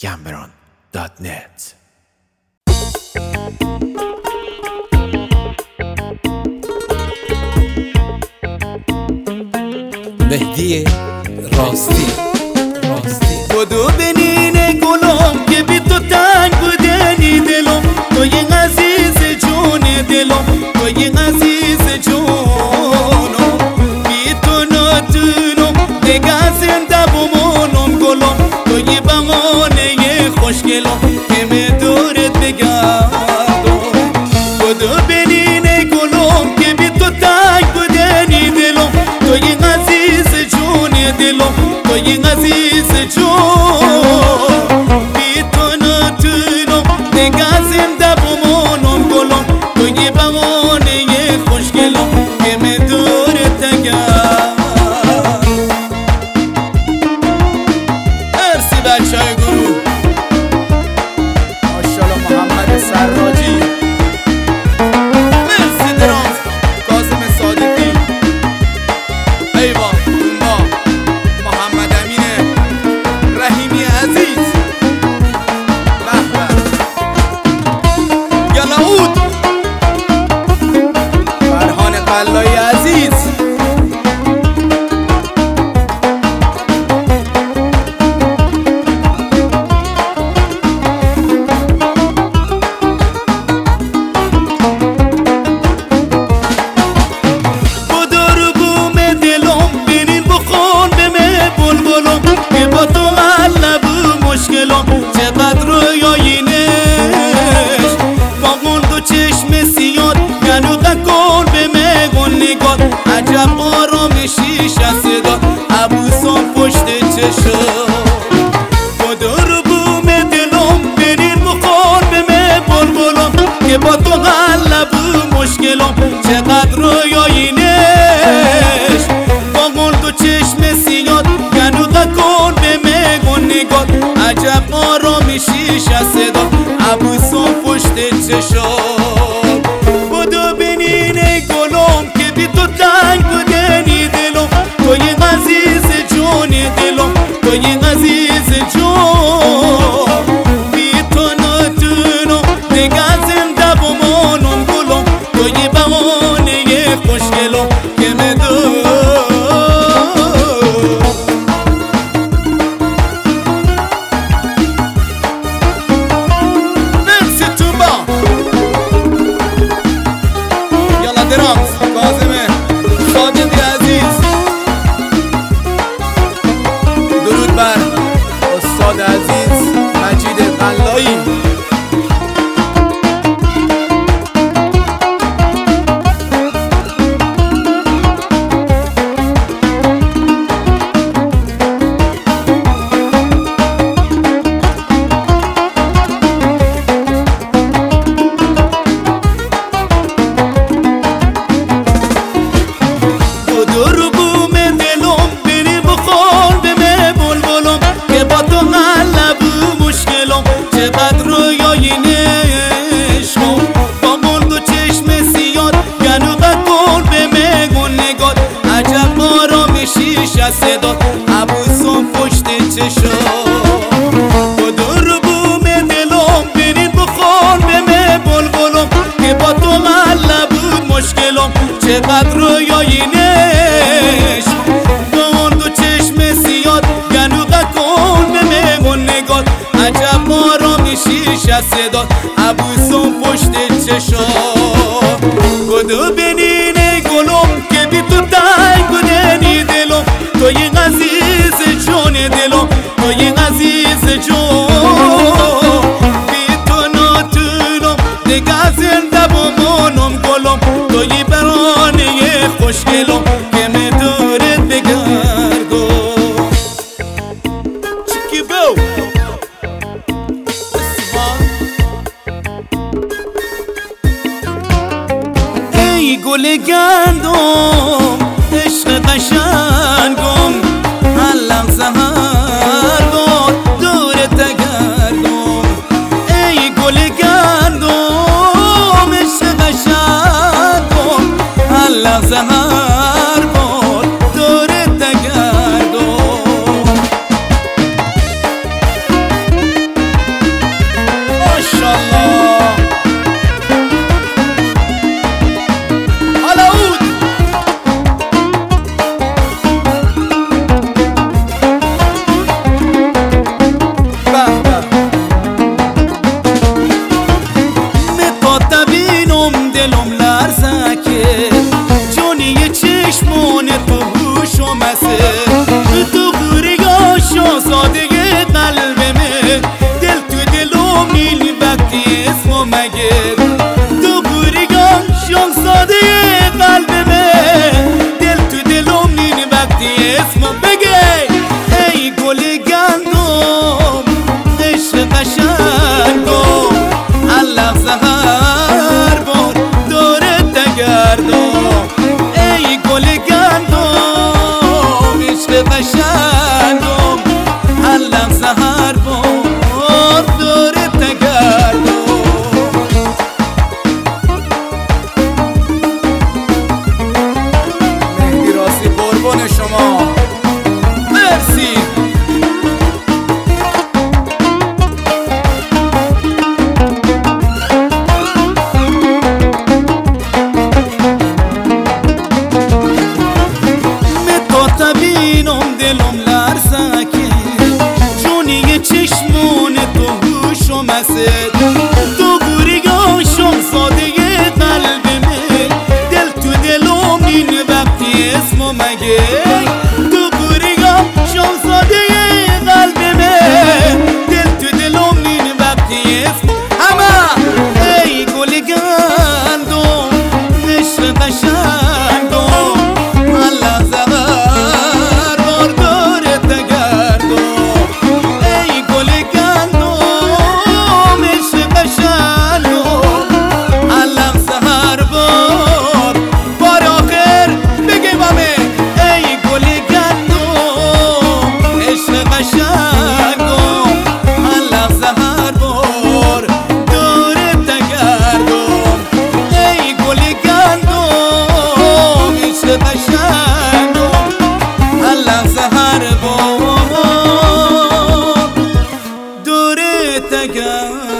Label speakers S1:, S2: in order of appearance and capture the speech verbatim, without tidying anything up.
S1: گمبران دات نت. مهدی راستی راستی
S2: بدو بنین گلم که بی تو تنگ بودنی دلم، توی عزیز جون دلم، توی عزیز جونم، بی تو نتونم دیگه زنده بمونم گلم، توی بهانه خوشگلم که می دورت بگردم. بدو بنین گلم که بی تو تنگ بودنی دلم، توی عزیز جون دلم، توی عزیز جون، بی تو نتونم دیگه زنده بمونم گلم، توی بهانه خوشگلم که می دورت بگردم. مرسی بچه‌های گروه، ماشاءالله محمد سراجی، مرسی درام کاظم صادقی، ایوان دونبا محمد امین رحیمی عزیز، به به گلاود فرهان قلایی عزیز. چقدر رویاینش با اون دو چشم سیاد گنوغه کن به مگون نگاه، عجب آرامشیش از صدا عبوسان پشت چشم. بدو رو بوم دلم برین بخون به مگون بلم که با تو غلب مشکلم، چقدر رویاینش با اون دو چشم سیاد گنوغه کن به مگون نگاه، عجب آرامشیش از صدا عبوسان پشت چشم. بدو بنین گلم که بی تو تنگ بودنی دلم، توی عزیز جون دلم، توی عزیز جون، بی تو نتونم دیگه زنده بمونم گلم، توی بهانه خوشگلم که می درامز کاظم صادقی عزیز، درود بر استاد عزیز مجید قلایی. چقدر رویاینش با من دو چشم سیاد گنوغه کن به مگون نگاه، عجب آرامشیش از صدا عبوسان پشت چشم. بدو رو بوم دلم برین بخون به مگون بلم که با تو غلب بود مشکلم، چقدر رویاینش با من دو چشم سیاد گنوغه کن به مگون نگاه، عجب آرامشیش از صدا عبوسان پشت چشم. بدو بنین گلم که بی تو تنگ بودنی دلم، توی عزیز جون دلم، توی عزیز جون، بی تو نتونم دیگه زنده بمونم گلم، توی برانه خوشگلم که می دورت بگردم. چیکی بو ای گل گندم عشق قشنگم، هر لحظه هر بار دورت گردم. ای گل گندم عشق قشنگم، هر لحظه هر بار دورت گردم. مهمون تو هوش و مسد تو گوریگاه شم ساده قلب من دل تو دلم این وقتی اسمو مگه تو گوریگاه شم ساده قلب من دل تو دلم این وقتی اسم همه ای گل گندم عشق قشنگم الله زغر باردار تگردم ای گل گندم عشق قشنگم الله سهر بار بار آخر بگه بامه ای گل گندم عشق قشنگم الله سهر بار دور تگردم ای گل گندم عشق قشنگم الله سهر بار دور تگردم